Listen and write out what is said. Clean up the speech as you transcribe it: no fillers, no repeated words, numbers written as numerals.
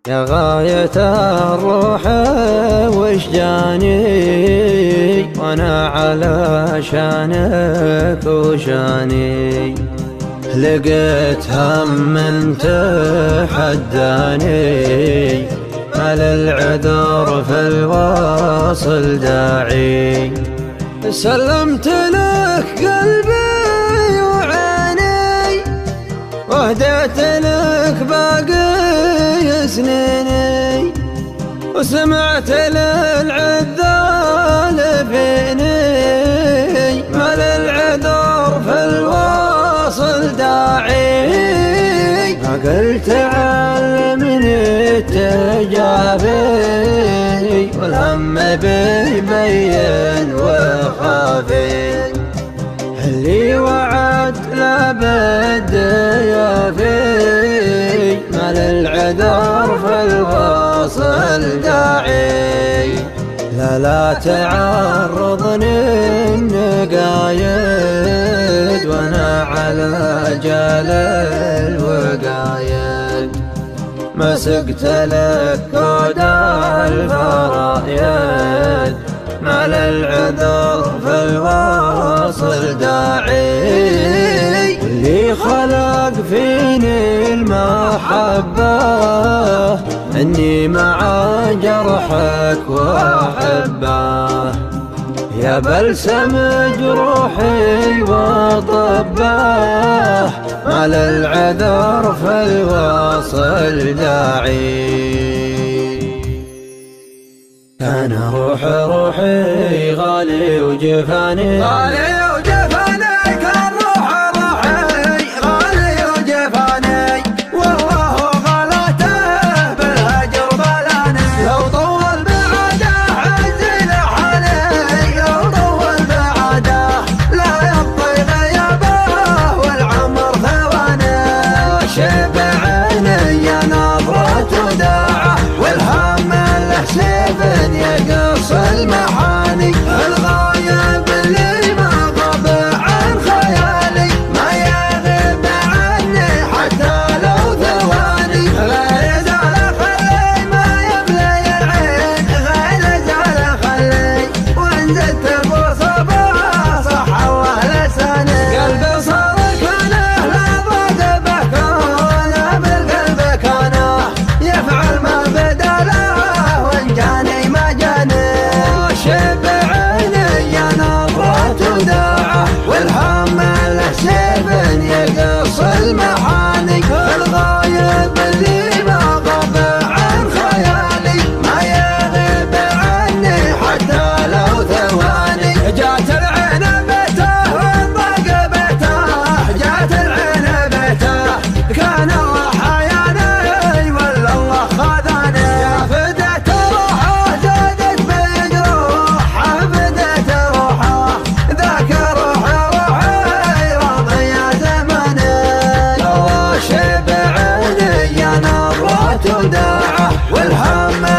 يا غاية الروح وش جاني وانا على شانك وشاني، لقيت هم تحداني على العذر في الواصل داعي. سلمت لك قلبي وعيني وهديت لك باقي سنيني، وسمعت للعذال فيني ما للعذر في الواصل داعي. قلت علمني التجافي والهم بيبين وخافي، اللي وعد لابد يافي ما للعذر في الواصل داعي. لا تعرضني النقايد وانا على جال الوقايد، مسكت لك كود الفرايد ما للعذر في الواصل داعي. اللي خلق فيني المحبة اني مع جرحك واحبه، يا بلسم جروحي وطبه ما للعذر في الواصل داعي. كان روحي غالي وجفاني كان روحي غالي وجفاني، والله غلته بالهجر بلاني. لو طول بعده عزل حالي، لو طول بعده لا يبقي غيابه والعمر ثواني. شبع عيني نظرة وداعه والهم له سيف يقص المحاني، الغايب اللي ما غاب عن خيالي ما يغيب عني حتى لو ثواني. غير زال خلي ما يملي العين، غير زال خلي وان زدت بصبه صح الله لساني. قلبي صار كانه لا ضاد بكونه، بالقلب كانه يفعل ما بدا له وان جاني ما جاني. شبع عيني نظرة وداعه والهم له سيف يقص المحاني، الغايب اللي ما غاب عن خيالي ما يغيب عني حتى لو ثواني. جات العين بيته وانضاق بيته، جات العين بيته كان الله حياني ولا الله خذاني. يا فديت روحه زادت بجروحه، فديت روحه ذاك روحي راضي يا زماني. الله شبع عيني نظرة وداعه والهم